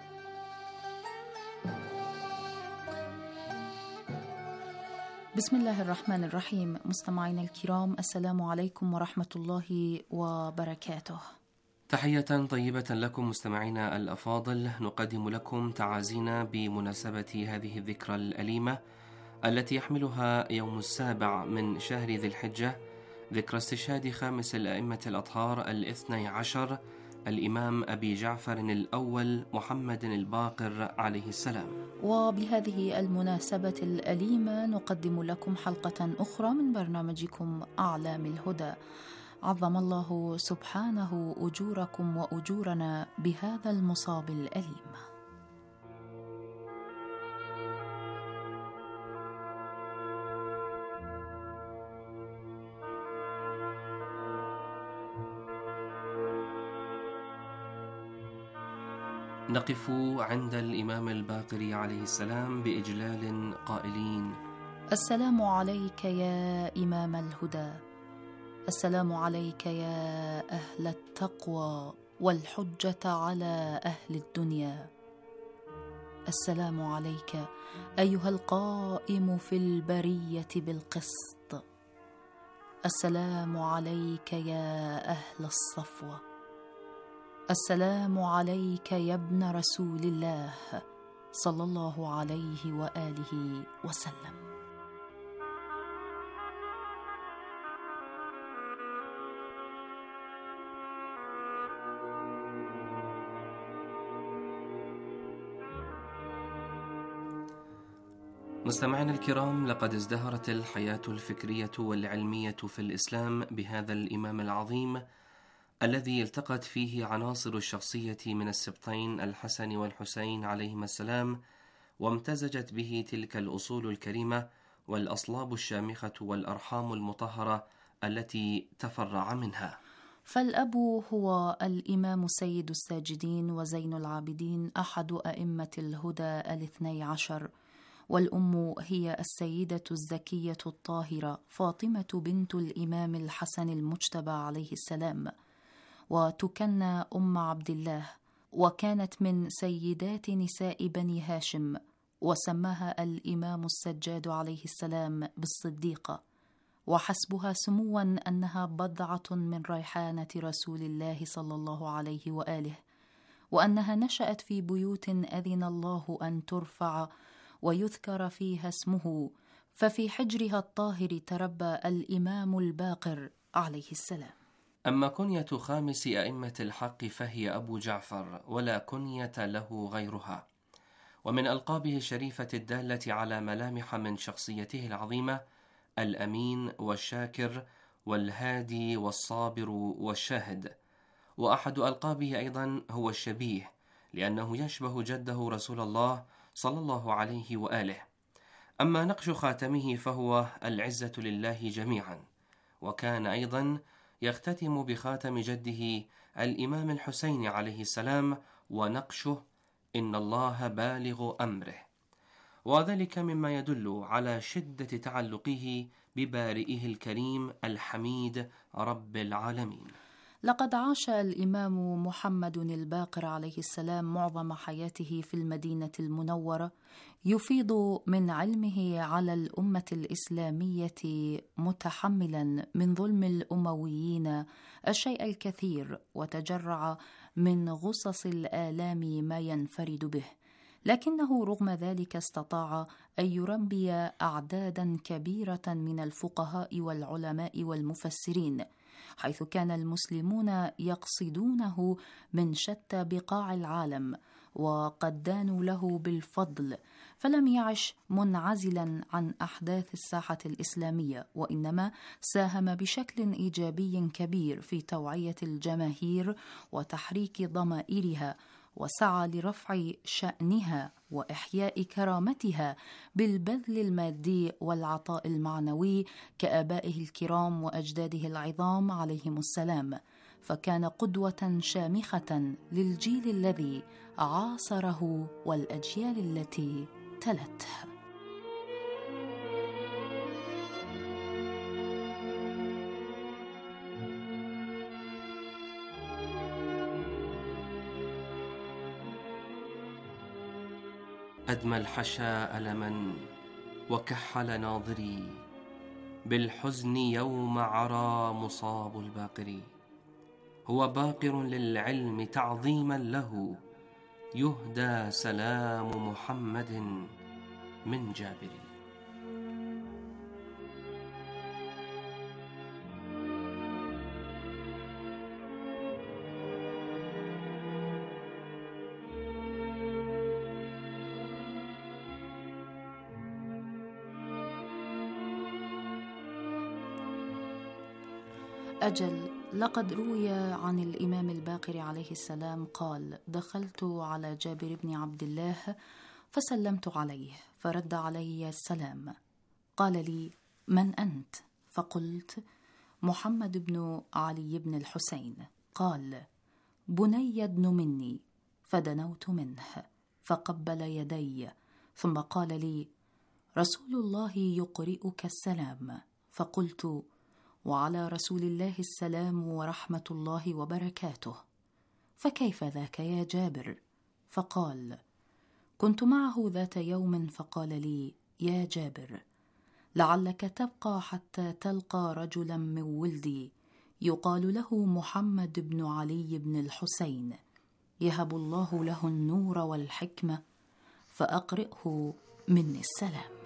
بسم الله الرحمن الرحيم. مستمعينا الكرام، السلام عليكم ورحمة الله وبركاته. تحية طيبة لكم مستمعينا الأفاضل، نقدم لكم تعازينا بمناسبة هذه الذكرى الأليمة التي يحملها يوم 7 من شهر ذي الحجة، ذكرى استشهاد خامس الأئمة الأطهار 12 الإمام أبي جعفر الأول محمد الباقر عليه السلام. وبهذه المناسبة الأليمة نقدم لكم حلقة أخرى من برنامجكم أعلام الهدى. عظم الله سبحانه أجوركم وأجورنا بهذا المصاب الأليم. نقف عند الإمام الباقر عليه السلام بإجلال قائلين: السلام عليك يا إمام الهدى، السلام عليك يا أهل التقوى والحجة على أهل الدنيا، السلام عليك أيها القائم في البرية بالقسط، السلام عليك يا أهل الصفوة، السلام عليك يا ابن رسول الله صلى الله عليه وآله وسلم. مستمعينا الكرام، لقد ازدهرت الحياة الفكرية والعلمية في الإسلام بهذا الإمام العظيم الذي التقت فيه عناصر الشخصية من السبطين الحسن والحسين عليهما السلام، وامتزجت به تلك الأصول الكريمة والأصلاب الشامخة والأرحام المطهرة التي تفرع منها. فالأب هو الإمام سيد الساجدين وزين العابدين أحد أئمة الهدى 12، والأم هي السيدة الزكية الطاهرة فاطمة بنت الإمام الحسن المجتبى عليه السلام، وتكنى أم عبد الله، وكانت من سيدات نساء بني هاشم، وسماها الإمام السجاد عليه السلام بالصديقة، وحسبها سموا أنها بضعة من ريحانة رسول الله صلى الله عليه وآله، وأنها نشأت في بيوت أذن الله أن ترفع ويذكر فيها اسمه، ففي حجرها الطاهر تربى الإمام الباقر عليه السلام. أما كنية خامس أئمة الحق فهي أبو جعفر، ولا كنية له غيرها، ومن ألقابه الشريفة الدالة على ملامح من شخصيته العظيمة الأمين والشاكر والهادي والصابر والشاهد. وأحد ألقابه أيضا هو الشبيه، لأنه يشبه جده رسول الله صلى الله عليه وآله. أما نقش خاتمه فهو العزة لله جميعا، وكان أيضا يختتم بخاتم جده الإمام الحسين عليه السلام، ونقشه إن الله بالغ أمره، وذلك مما يدل على شدة تعلقه ببارئه الكريم الحميد رب العالمين. لقد عاش الإمام محمد الباقر عليه السلام معظم حياته في المدينة المنورة، يفيض من علمه على الأمة الإسلامية، متحملا من ظلم الأمويين الشيء الكثير، وتجرع من غصص الآلام ما ينفرد به، لكنه رغم ذلك استطاع أن يربي أعدادا كبيرة من الفقهاء والعلماء والمفسرين، حيث كان المسلمون يقصدونه من شتى بقاع العالم، وقد دانوا له بالفضل، فلم يعش منعزلا عن أحداث الساحة الإسلامية، وإنما ساهم بشكل إيجابي كبير في توعية الجماهير وتحريك ضمائرها، وسعى لرفع شأنها وإحياء كرامتها بالبذل المادي والعطاء المعنوي كآبائه الكرام وأجداده العظام عليهم السلام، فكان قدوة شامخة للجيل الذي عاصره والأجيال التي تلته. أدمى الحشا ألما وكحل ناظري، بالحزن يوم عرى مصاب الباقر، هو باقر للعلم تعظيما له، يهدى سلام محمد من جابر. أجل، لقد روي عن الإمام الباقر عليه السلام قال: دخلت على جابر بن عبد الله فسلمت عليه، فرد علي السلام، قال لي: من أنت؟ فقلت: محمد بن علي بن الحسين. قال: بني ادن مني، فدنوت منه فقبل يدي، ثم قال لي: رسول الله يقرئك السلام. فقلت: وعلى رسول الله السلام ورحمة الله وبركاته. فكيف ذاك يا جابر؟ فقال: كنت معه ذات يوم فقال لي: يا جابر، لعلك تبقى حتى تلقى رجلا من ولدي يقال له محمد بن علي بن الحسين، يهب الله له النور والحكمة، فأقرئه مني السلام.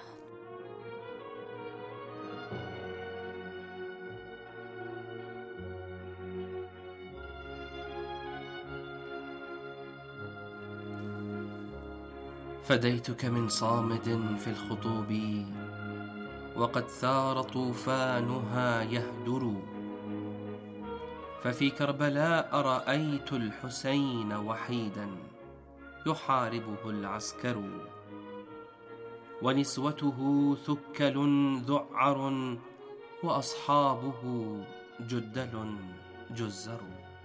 فديتك من صامد في الخطوب، وقد ثار طوفانها يهدر. ففي كربلاء رأيت الحسين وحيدا يحاربه العسكر، ونسوته ثكل ذعر، وأصحابه جدل جزر.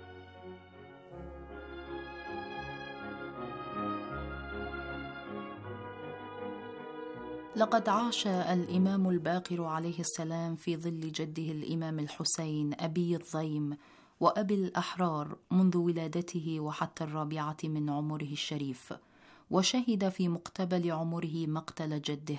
لقد عاش الإمام الباقر عليه السلام في ظل جده الإمام الحسين أبي الضيم وأبي الأحرار منذ ولادته وحتى 4 من عمره الشريف، وشهد في مقتبل عمره مقتل جده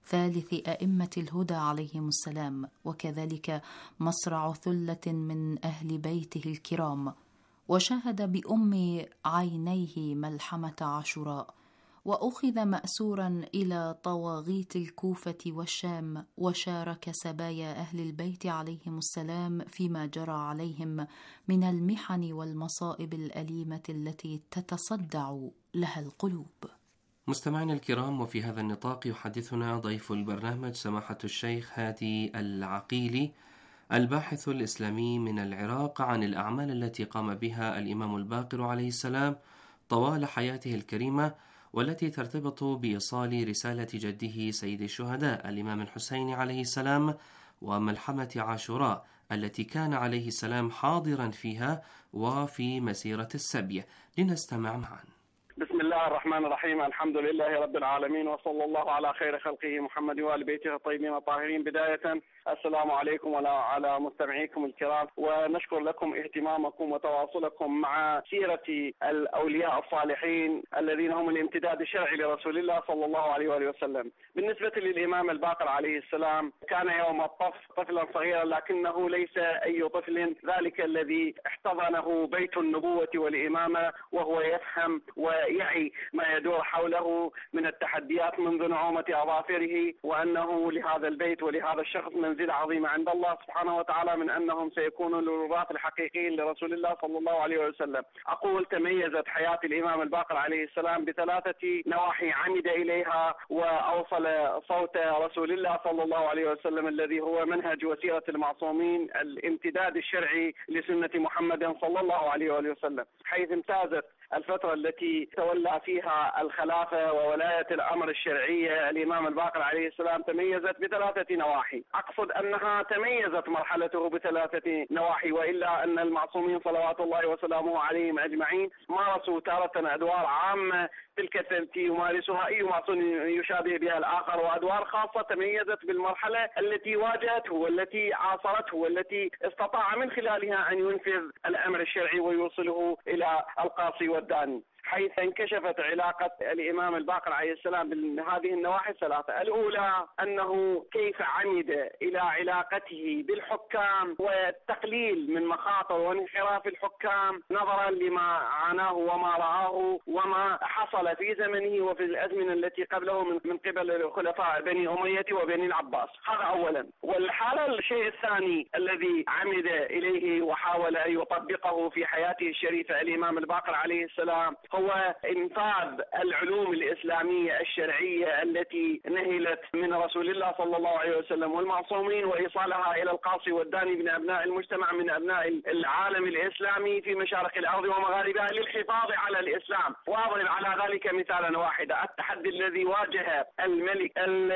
3 أئمة الهدى عليهم السلام، وكذلك مصرع ثلة من أهل بيته الكرام، وشاهد بأم عينيه ملحمة عاشوراء، وأخذ مأسورا إلى طواغيت الكوفة والشام، وشارك سبايا أهل البيت عليهم السلام فيما جرى عليهم من المحن والمصائب الأليمة التي تتصدع لها القلوب. مستمعينا الكرام، وفي هذا النطاق يحدثنا ضيف البرنامج سماحة الشيخ هادي العقيلي، الباحث الإسلامي من العراق، عن الأعمال التي قام بها الإمام الباقر عليه السلام طوال حياته الكريمة، والتي ترتبط بإيصال رسالة جده سيد الشهداء الإمام الحسين عليه السلام وملحمة عاشوراء التي كان عليه السلام حاضرا فيها وفي مسيرة السبي. لنستمع معا. بسم الله الرحمن الرحيم. الحمد لله رب العالمين، وصلى الله على خير خلقه محمد وآل بيته الطيبين الطاهرين. بداية السلام عليكم وعلى مستمعيكم الكرام، ونشكر لكم اهتمامكم وتواصلكم مع سيرة الأولياء الصالحين الذين هم الامتداد الشرعي لرسول الله صلى الله عليه وآله وسلم. بالنسبة للإمام الباقر عليه السلام، كان يوم الطف طفلا صغيرا، لكنه ليس أي طفل، ذلك الذي احتضنه بيت النبوة والإمامة، وهو يفهم ويعي ما يدور حوله من التحديات منذ نعومة أظافره، وأنه لهذا البيت ولهذا الشخص منزلة عظيمة عند الله سبحانه وتعالى من أنهم سيكونوا الوراث الحقيقيين لرسول الله صلى الله عليه وسلم. أقول تميزت حياة الإمام الباقر عليه السلام ب3 نواحي عمد إليها وأوصل صوت رسول الله صلى الله عليه وسلم الذي هو منهج وسيرة المعصومين، الامتداد الشرعي لسنة محمد صلى الله عليه وسلم، حيث امتازت الفترة التي تولى فيها الخلافة وولاية الأمر الشرعية الإمام الباقر عليه السلام تميزت ب3 نواحي. أقصد أنها تميزت مرحلته ب3 نواحي، وإلا أن المعصومين صلوات الله وسلامه عليهم أجمعين مارسوا تارة أدوار عامة تلك التي يمارسها أي معصوم يشابه بها الآخر، وأدوار خاصة تميزت بالمرحلة التي واجهته والتي عاصرته والتي استطاع من خلالها أن ينفذ الأمر الشرعي ويوصله إلى القاصي والداني، حيث انكشفت علاقة الإمام الباقر عليه السلام بهذه النواحي ال3. الأولى أنه كيف عمد إلى علاقته بالحكام والتقليل من مخاطر وانحراف الحكام نظرا لما عاناه وما رآه وما حصل في زمنه وفي الأزمنة التي قبله من قبل خلفاء بني أمية وبني العباس. هذا أولا. والحالة الشيء الثاني الذي عمد إليه وحاول أن يطبقه في حياته الشريفة الإمام الباقر عليه السلام هو إنفاذ العلوم الإسلامية الشرعية التي نهلت من رسول الله صلى الله عليه وسلم والمعصومين، وإيصالها إلى القاصي والداني من أبناء المجتمع، من أبناء العالم الإسلامي في مشارق الأرض ومغاربها، للحفاظ على الإسلام. وأضرب على ذلك مثالا واحدا: التحدي الذي واجه الملك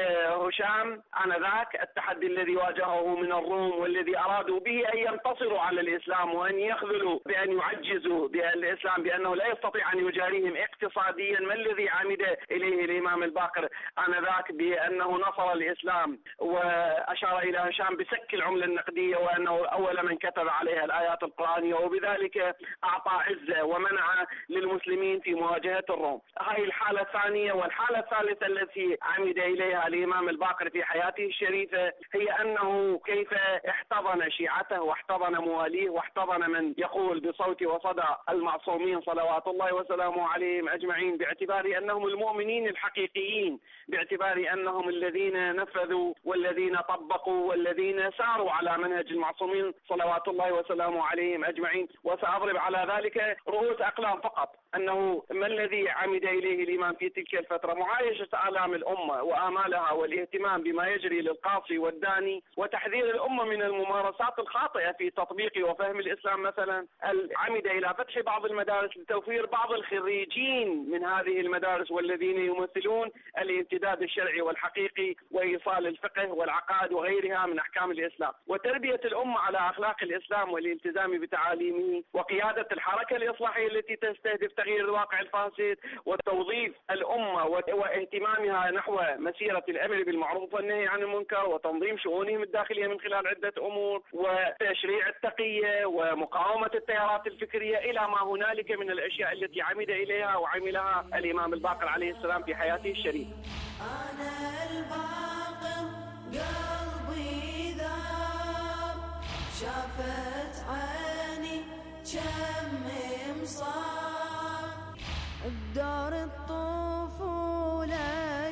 هشام آنذاك، التحدي الذي واجهه من الروم، والذي أرادوا به أن ينتصروا على الإسلام وأن يخذلوا بأن يعجزوا بالإسلام بأنه لا يستطيع أن يجاريهم اقتصاديا. ما الذي عمد إليه الإمام الباقر آنذاك بأنه نصر الإسلام وأشار إلى هشام بسك العملة النقدية وأنه أول من كتب عليها الآيات القرآنية، وبذلك أعطى عزة ومنع للمسلمين في مواجهة الروم. هذه الحالة الثانية. والحالة الثالثة التي عمد إليها الإمام الباقر في حياته الشريفة هي أنه كيف احتضن شيعته واحتضن مواليه واحتضن من يقول بصوت وصدى المعصومين صلوات الله وسلامه عليهم أجمعين، باعتبار أنهم المؤمنين الحقيقيين، باعتبار أنهم الذين نفذوا والذين طبقوا والذين ساروا على منهج المعصومين صلوات الله وسلامه عليهم أجمعين. وسأضرب على ذلك رؤوس أقلام فقط. أنه ما الذي عمد إليه الإمام في تلك الفترة؟ معايشة آلام الأمة وآمالها والاهتمام بما يجري للقاصي والداني، وتحذير الأمة من الممارسات الخاطئة في تطبيق وفهم الإسلام. مثلا عمد إلى فتح بعض المدارس لتوفير بعض الخريجين من هذه المدارس والذين يمثلون الامتداد الشرعي والحقيقي وإيصال الفقه والعقائد وغيرها من أحكام الإسلام، وتربية الأمة على أخلاق الإسلام والالتزام بتعاليمه، وقيادة الحركة الإصلاحية التي تستهدف تغيير الواقع الفاسد، وتوظيف الأمة واهتمامها نحو مسيرة الأمر بالمعروف والنهي عن المنكر، وتنظيم شؤونهم الداخلية من خلال عدة أمور، وتشريع التقية ومقاومة التيارات الفكرية، إلى ما هنالك من الأشياء التي عمد إليها وعملها الإمام الباقر عليه السلام في حياته الشريفة. أنا الباقر قلبي ذاب، شافت عيني كم مصاب، بدار الطفولة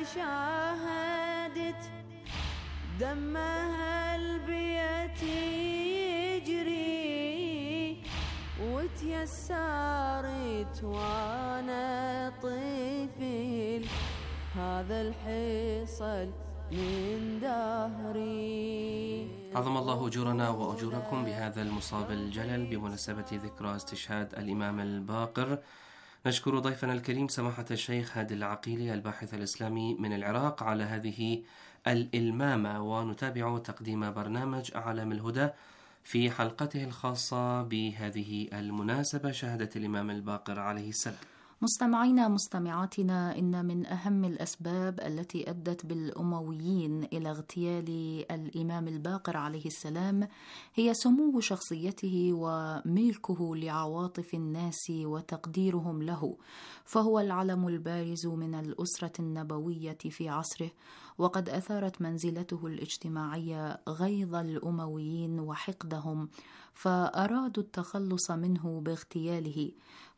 شاهدت دمها البيت يجري، وتيسرت وانا طفل هذا الحصل من دهري. عظم الله أجورنا وأجوركم بهذا المصاب الجلل بمناسبة ذكرى استشهاد الإمام الباقر. نشكر ضيفنا الكريم سماحة الشيخ هادي العقيلي الباحث الإسلامي من العراق على هذه الإلمامة، ونتابع تقديم برنامج أعلام الهدى في حلقته الخاصة بهذه المناسبة، شهادة الإمام الباقر عليه السلام. مستمعينا مستمعاتنا، إن من أهم الأسباب التي أدت بالأمويين إلى اغتيال الإمام الباقر عليه السلام هي سمو شخصيته وملكه لعواطف الناس وتقديرهم له، فهو العلم البارز من الأسرة النبوية في عصره، وقد أثارت منزلته الاجتماعية غيظ الأمويين وحقدهم، فأرادوا التخلص منه باغتياله،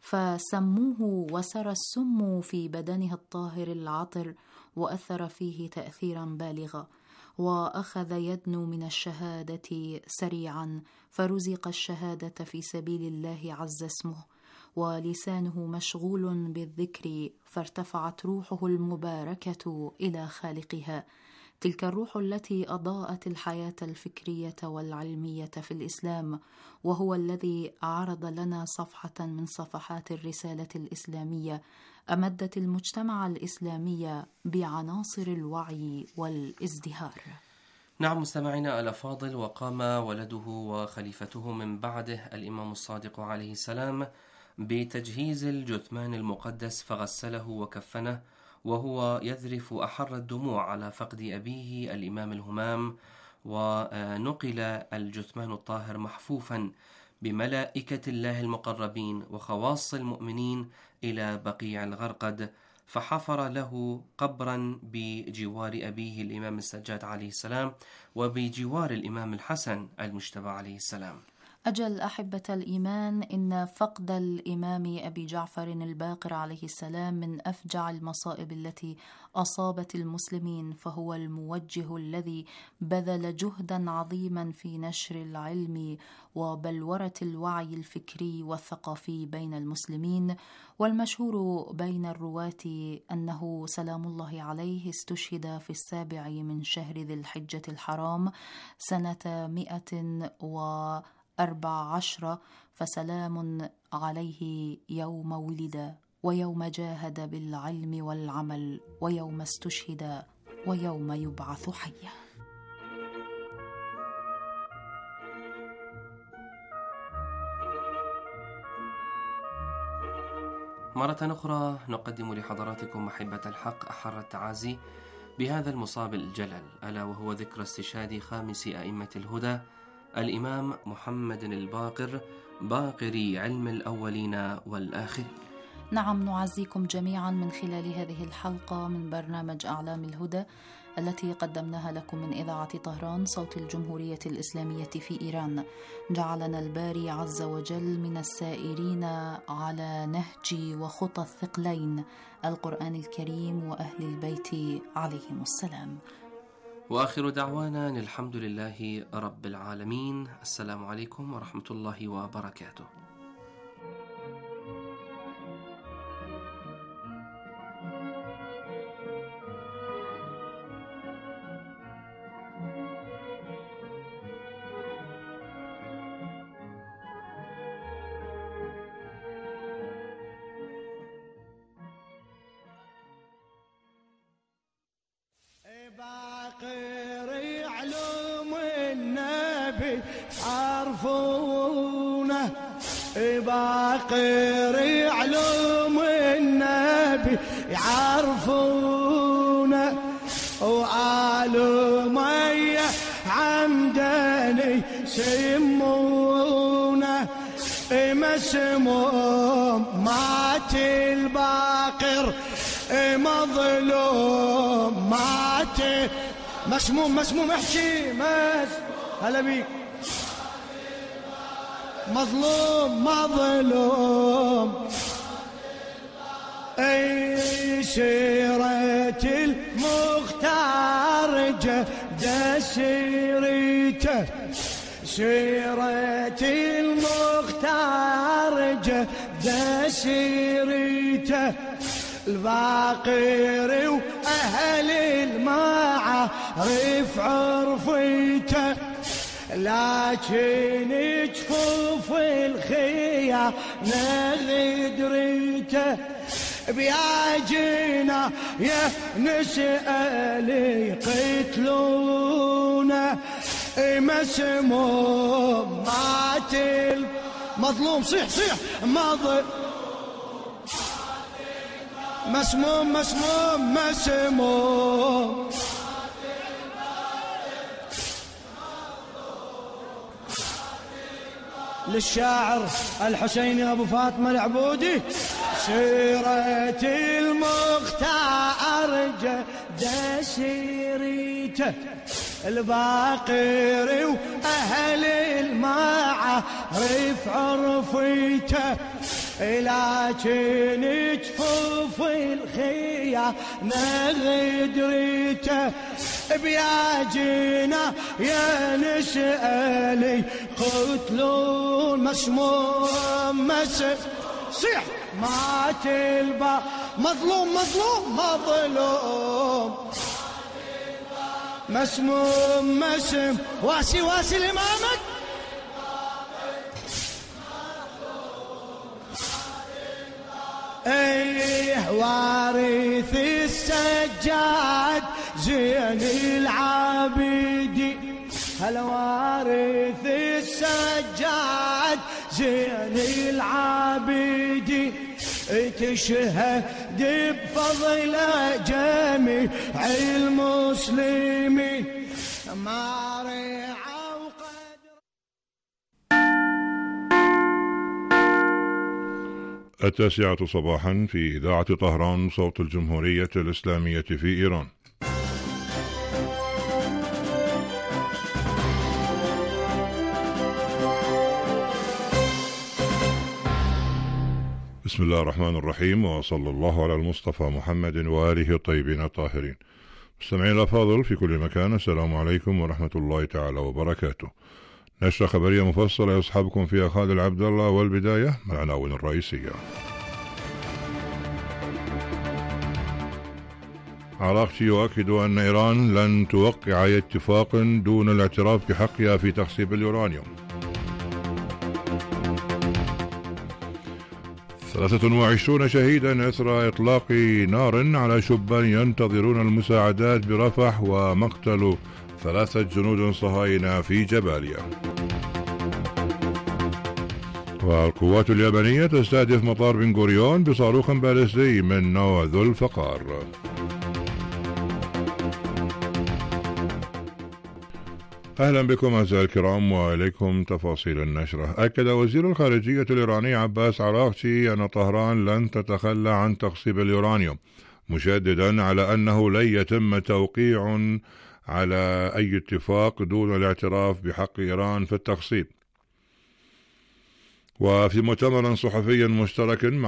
فسموه وسرى السم في بدنه الطاهر العطر وأثر فيه تأثيرا بالغا، وأخذ يدنو من الشهادة سريعا، فرزق الشهادة في سبيل الله عز اسمه، ولسانه مشغول بالذكر، فارتفعت روحه المباركة إلى خالقها، تلك الروح التي أضاءت الحياة الفكرية والعلمية في الإسلام، وهو الذي عرض لنا صفحة من صفحات الرسالة الإسلامية أمدت المجتمع الإسلامي بعناصر الوعي والازدهار. نعم مستمعينا الأفاضل، وقام ولده وخليفته من بعده الإمام الصادق عليه السلام بتجهيز الجثمان المقدس، فغسله وكفنه وهو يذرف أحر الدموع على فقد أبيه الإمام الهمام، ونقل الجثمان الطاهر محفوفا بملائكة الله المقربين وخواص المؤمنين إلى بقيع الغرقد، فحفر له قبرا بجوار أبيه الإمام السجاد عليه السلام وبجوار الإمام الحسن المجتبى عليه السلام. أجل أحبة الإيمان، إن فقد الإمام أبي جعفر الباقر عليه السلام من أفجع المصائب التي أصابت المسلمين، فهو الموجه الذي بذل جهدا عظيما في نشر العلم وبلورة الوعي الفكري والثقافي بين المسلمين. والمشهور بين الرواة أنه سلام الله عليه استشهد في 7 من شهر ذي الحجة الحرام سنة 114، فسلام عليه يوم ولد ويوم جاهد بالعلم والعمل ويوم استشهد ويوم يبعث حيا. مرة أخرى نقدم لحضراتكم محبة الحق أحر التعازي بهذا المصاب الجلل، ألا وهو ذكرى استشهاد خامس أئمة الهدى الإمام محمد الباقر، باقري علم الأولين والآخرين. نعم، نعزيكم جميعا من خلال هذه الحلقة من برنامج أعلام الهدى التي قدمناها لكم من إذاعة طهران صوت الجمهورية الإسلامية في إيران. جعلنا الباري عز وجل من السائرين على نهج وخطى الثقلين القرآن الكريم وأهل البيت عليهم السلام. وآخر دعوانا الحمد لله رب العالمين. السلام عليكم ورحمة الله وبركاته. باقري علوم النبي عرفونه، باقري علوم النبي يعرفونه، وآل مية عمداني سمونه، مسموم مات الباقر مظلوم، مات مسموم احكي هلا بيك، مظلوم اي سيرة المختار جد سيرته، سيرة المختار جد سيرته، الباقر وأهل المعارف عرفيته، لكن جفوف الخيانة غدريته، بياجينا يا نسأل يقتلونه، مسموم مات المظلوم، صيح مسموم للشاعر الحسيني أبو فاطمة العبودي، سيرة المختار جد سيرته، الباقر وأهل المعارف عرفيته، لكن جفوف الخيانة غدريته، بياجينا يا نسألي قتلون، مسموم صيح مات مظلوم مسموم واسي الإمامك، ايه وارث السجاد زين العابدي، هلا وارث السجاد زين العابدي، تشهد بفضل جميع المسلمين، ما رعوا قدر. التاسعة صباحا في إذاعة طهران صوت الجمهورية الإسلامية في إيران. بسم الله الرحمن الرحيم، وصلى الله على المصطفى محمد وآله الطيبين الطاهرين. مستمعين الأفاضل في كل مكان، السلام عليكم ورحمة الله تعالى وبركاته. نشرة خبرية مفصلة يصحبكم فيها خالد عبد الله، والبداية من العناوين الرئيسية. عراقشي يؤكد أن إيران لن توقع أي اتفاق دون الاعتراف بحقها في تخصيب اليورانيوم. 23 شهيدا إثر إطلاق نار على شبان ينتظرون المساعدات برفح، ومقتل 3 جنود صهاينة في جباليا. والقوات اليابانية تستهدف مطار بن غوريون بصاروخ باليستي من نوع ذو الفقار. أهلا بكم أعزائي الكرام وإليكم تفاصيل النشرة. أكد وزير الخارجية الإيراني عباس عراقچي أن طهران لن تتخلى عن تخصيب اليورانيوم، مشددا على أنه لن يتم توقيع على أي اتفاق دون الاعتراف بحق إيران في التخصيب. وفي مؤتمر صحفي مشترك مع